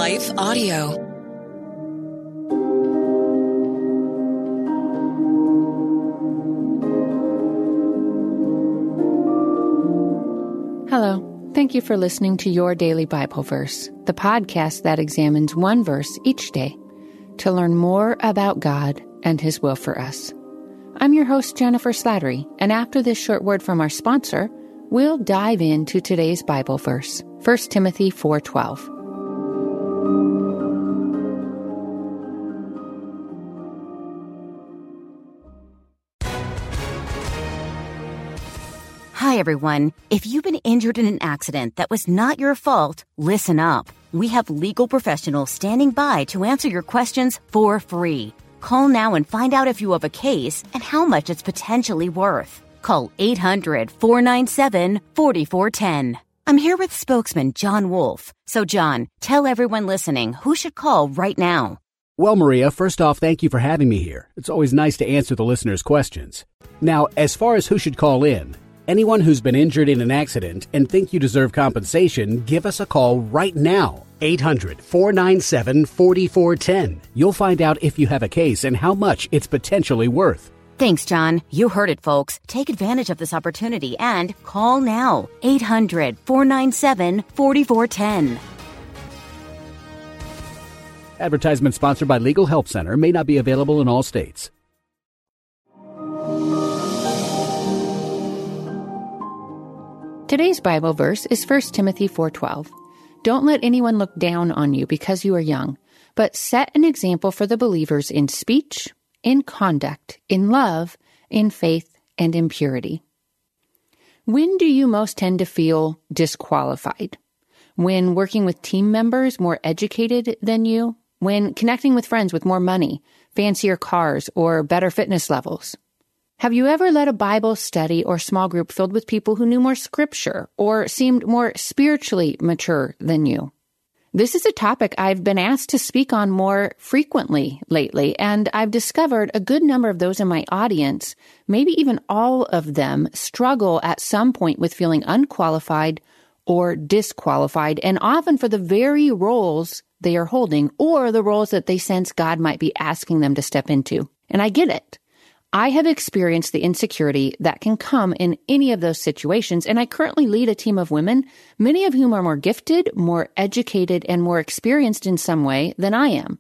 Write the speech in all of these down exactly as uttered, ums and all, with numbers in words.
Life Audio. Hello. Thank you for listening to Your Daily Bible Verse, the podcast that examines one verse each day to learn more about God and His will for us. I'm your host, Jennifer Slattery, and after this short word from our sponsor, we'll dive into today's Bible verse, First Timothy four twelve. Hi, everyone. If you've been injured in an accident that was not your fault, listen up. We have legal professionals standing by to answer your questions for free. Call now and find out if you have a case and how much it's potentially worth. Call eight hundred, four nine seven, four four one zero. I'm here with spokesman John Wolf. So, John, tell everyone listening who should call right now. Well, Maria, first off, thank you for having me here. It's always nice to answer the listeners' questions. Now, as far as who should call in, anyone who's been injured in an accident and think you deserve compensation, give us a call right now. eight hundred, four nine seven, four four one zero. You'll find out if you have a case and how much it's potentially worth. Thanks, John. You heard it, folks. Take advantage of this opportunity and call now. eight hundred, four nine seven, four four one zero. Advertisement sponsored by Legal Help Center, may not be available in all states. Today's Bible verse is First Timothy four twelve. Don't let anyone look down on you because you are young, but set an example for the believers in speech, in conduct, in love, in faith, and in purity. When do you most tend to feel disqualified? When working with team members more educated than you? When connecting with friends with more money, fancier cars, or better fitness levels? Have you ever led a Bible study or small group filled with people who knew more scripture or seemed more spiritually mature than you? This is a topic I've been asked to speak on more frequently lately, and I've discovered a good number of those in my audience, maybe even all of them, struggle at some point with feeling unqualified or disqualified, and often for the very roles they are holding or the roles that they sense God might be asking them to step into. And I get it. I have experienced the insecurity that can come in any of those situations, and I currently lead a team of women, many of whom are more gifted, more educated, and more experienced in some way than I am.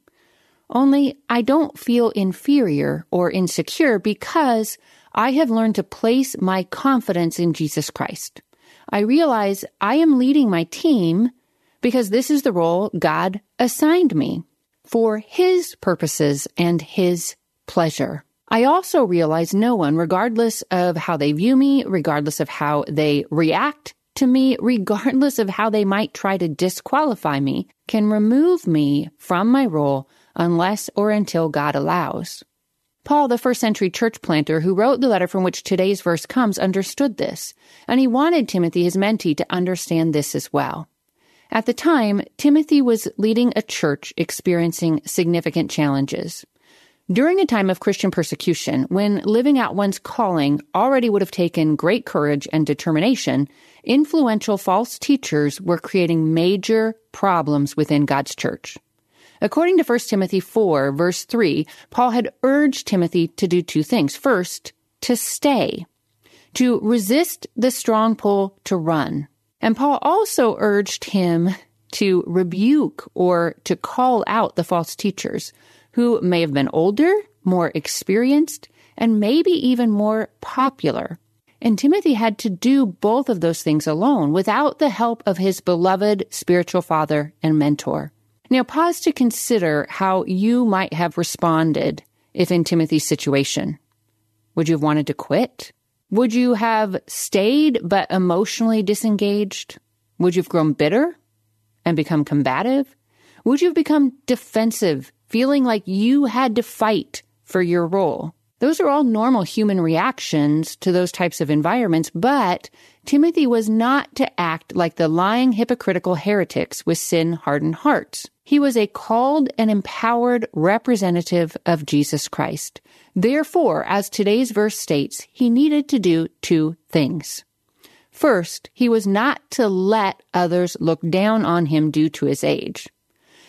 Only I don't feel inferior or insecure because I have learned to place my confidence in Jesus Christ. I realize I am leading my team because this is the role God assigned me for His purposes and His pleasure. I also realize no one, regardless of how they view me, regardless of how they react to me, regardless of how they might try to disqualify me, can remove me from my role unless or until God allows. Paul, the first century church planter who wrote the letter from which today's verse comes, understood this, and he wanted Timothy, his mentee, to understand this as well. At the time, Timothy was leading a church experiencing significant challenges. During a time of Christian persecution, when living out one's calling already would have taken great courage and determination, influential false teachers were creating major problems within God's church. According to First Timothy four, verse three, Paul had urged Timothy to do two things. First, to stay, to resist the strong pull to run. And Paul also urged him to rebuke or to call out the false teachers, who may have been older, more experienced, and maybe even more popular. And Timothy had to do both of those things alone, without the help of his beloved spiritual father and mentor. Now, pause to consider how you might have responded if in Timothy's situation. Would you have wanted to quit? Would you have stayed but emotionally disengaged? Would you have grown bitter and become combative? Would you have become defensive, feeling like you had to fight for your role? Those are all normal human reactions to those types of environments, but Timothy was not to act like the lying, hypocritical heretics with sin-hardened hearts. He was a called and empowered representative of Jesus Christ. Therefore, as today's verse states, he needed to do two things. First, he was not to let others look down on him due to his age.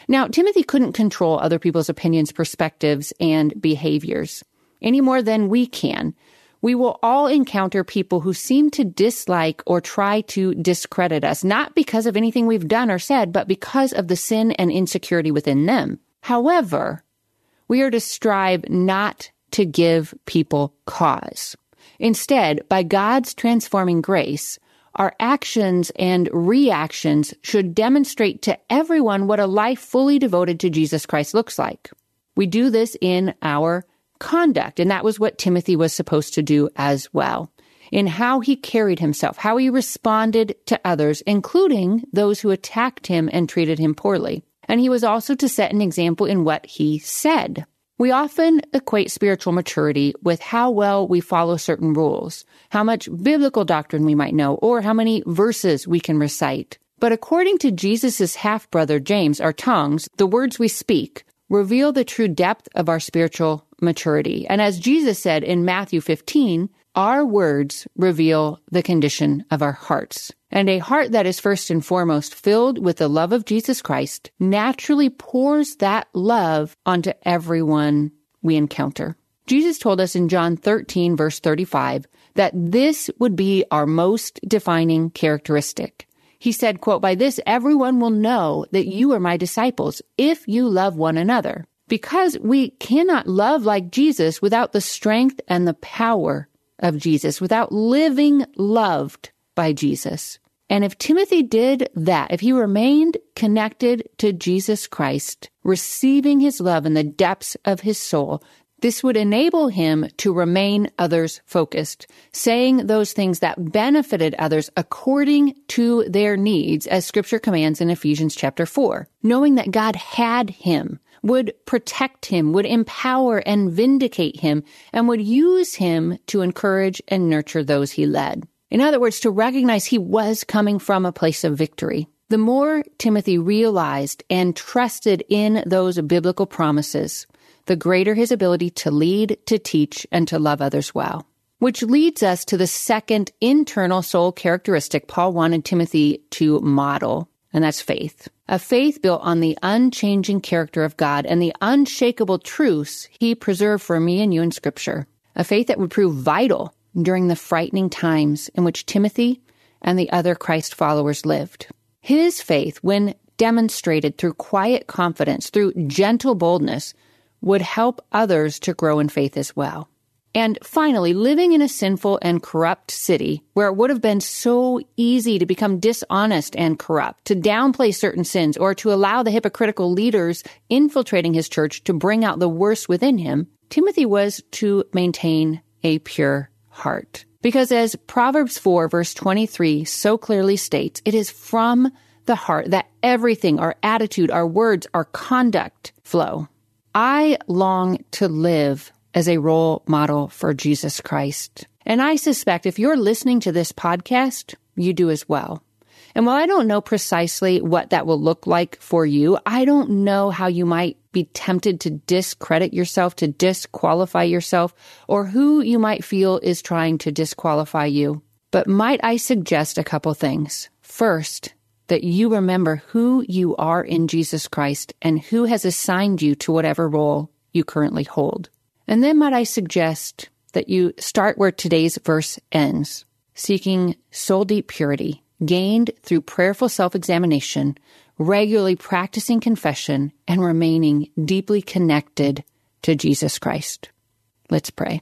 Now, Timothy couldn't control other people's opinions, perspectives, and behaviors any more than we can. We will all encounter people who seem to dislike or try to discredit us, not because of anything we've done or said, but because of the sin and insecurity within them. However, we are to strive not to give people cause. Instead, by God's transforming grace, our actions and reactions should demonstrate to everyone what a life fully devoted to Jesus Christ looks like. We do this in our conduct, and that was what Timothy was supposed to do as well, in how he carried himself, how he responded to others, including those who attacked him and treated him poorly. And he was also to set an example in what he said. We often equate spiritual maturity with how well we follow certain rules, how much biblical doctrine we might know, or how many verses we can recite. But according to Jesus' half-brother James, our tongues, the words we speak, reveal the true depth of our spiritual maturity. And as Jesus said in Matthew fifteen, our words reveal the condition of our hearts. And a heart that is first and foremost filled with the love of Jesus Christ naturally pours that love onto everyone we encounter. Jesus told us in John thirteen, verse thirty-five, that this would be our most defining characteristic. He said, quote, "By this everyone will know that you are my disciples, if you love one another." Because we cannot love like Jesus without the strength and the power of Jesus, without living loved by Jesus. And if Timothy did that, if he remained connected to Jesus Christ, receiving his love in the depths of his soul, this would enable him to remain others-focused, saying those things that benefited others according to their needs, as Scripture commands in Ephesians chapter four, knowing that God had him, would protect him, would empower and vindicate him, and would use him to encourage and nurture those he led. In other words, to recognize he was coming from a place of victory. The more Timothy realized and trusted in those biblical promises, the greater his ability to lead, to teach, and to love others well. Which leads us to the second internal soul characteristic Paul wanted Timothy to model, and that's faith. A faith built on the unchanging character of God and the unshakable truths he preserved for me and you in Scripture. A faith that would prove vital during the frightening times in which Timothy and the other Christ followers lived. His faith, when demonstrated through quiet confidence, through gentle boldness, would help others to grow in faith as well. And finally, living in a sinful and corrupt city where it would have been so easy to become dishonest and corrupt, to downplay certain sins, or to allow the hypocritical leaders infiltrating his church to bring out the worst within him, Timothy was to maintain a pure heart. Because as Proverbs four, verse twenty-three so clearly states, it is from the heart that everything, our attitude, our words, our conduct flow. I long to live as a role model for Jesus Christ. And I suspect if you're listening to this podcast, you do as well. And while I don't know precisely what that will look like for you, I don't know how you might be tempted to discredit yourself, to disqualify yourself, or who you might feel is trying to disqualify you. But might I suggest a couple things? First, that you remember who you are in Jesus Christ and who has assigned you to whatever role you currently hold. And then might I suggest that you start where today's verse ends, seeking soul-deep purity, gained through prayerful self-examination, regularly practicing confession, and remaining deeply connected to Jesus Christ. Let's pray.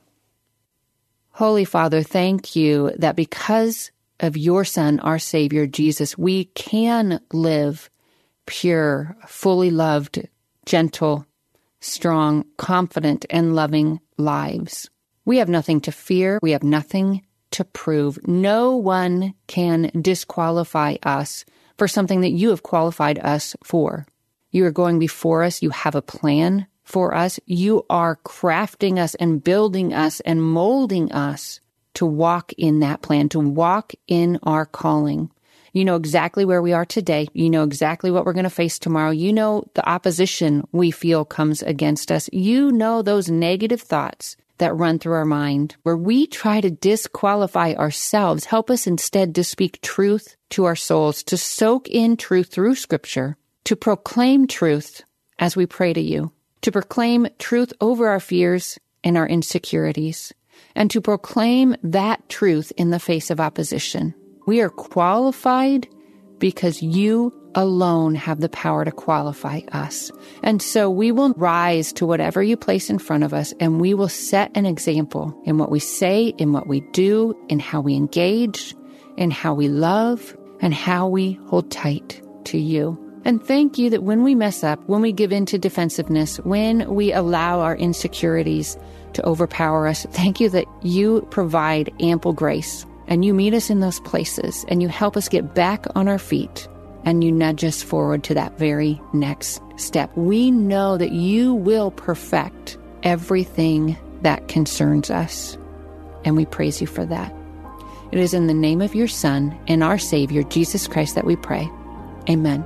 Holy Father, thank you that because of your Son, our Savior, Jesus, we can live pure, fully loved, gentle, strong, confident, and loving lives. We have nothing to fear. We have nothing to prove. No one can disqualify us for something that you have qualified us for. You are going before us. You have a plan for us. You are crafting us and building us and molding us to walk in that plan, to walk in our calling. You know exactly where we are today. You know exactly what we're going to face tomorrow. You know the opposition we feel comes against us. You know those negative thoughts that run through our mind, where we try to disqualify ourselves. Help us instead to speak truth to our souls, to soak in truth through Scripture, to proclaim truth as we pray to you, to proclaim truth over our fears and our insecurities, and to proclaim that truth in the face of opposition. We are qualified because you alone have the power to qualify us. And so we will rise to whatever you place in front of us, and we will set an example in what we say, in what we do, in how we engage, in how we love, and how we hold tight to you. And thank you that when we mess up, when we give in to defensiveness, when we allow our insecurities to overpower us, thank you that you provide ample grace, and you meet us in those places, and you help us get back on our feet, and you nudge us forward to that very next step. We know that you will perfect everything that concerns us, and we praise you for that. It is in the name of your Son and our Savior, Jesus Christ, that we pray. Amen.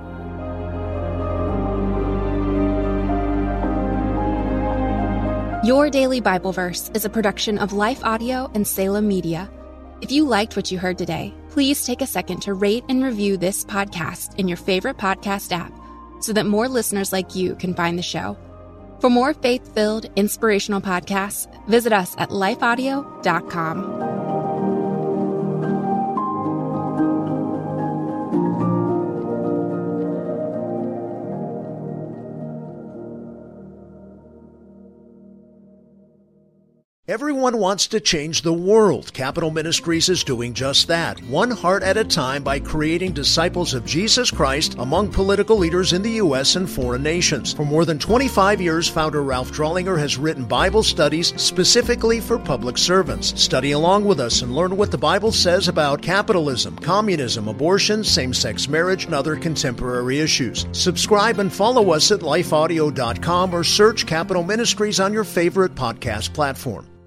Your Daily Bible Verse is a production of Life Audio and Salem Media. If you liked what you heard today, please take a second to rate and review this podcast in your favorite podcast app so that more listeners like you can find the show. For more faith-filled, inspirational podcasts, visit us at life audio dot com. Everyone wants to change the world. Capital Ministries is doing just that, one heart at a time, by creating disciples of Jesus Christ among political leaders in the U S and foreign nations. For more than twenty-five years, founder Ralph Drollinger has written Bible studies specifically for public servants. Study along with us and learn what the Bible says about capitalism, communism, abortion, same-sex marriage, and other contemporary issues. Subscribe and follow us at life audio dot com or search Capital Ministries on your favorite podcast platform.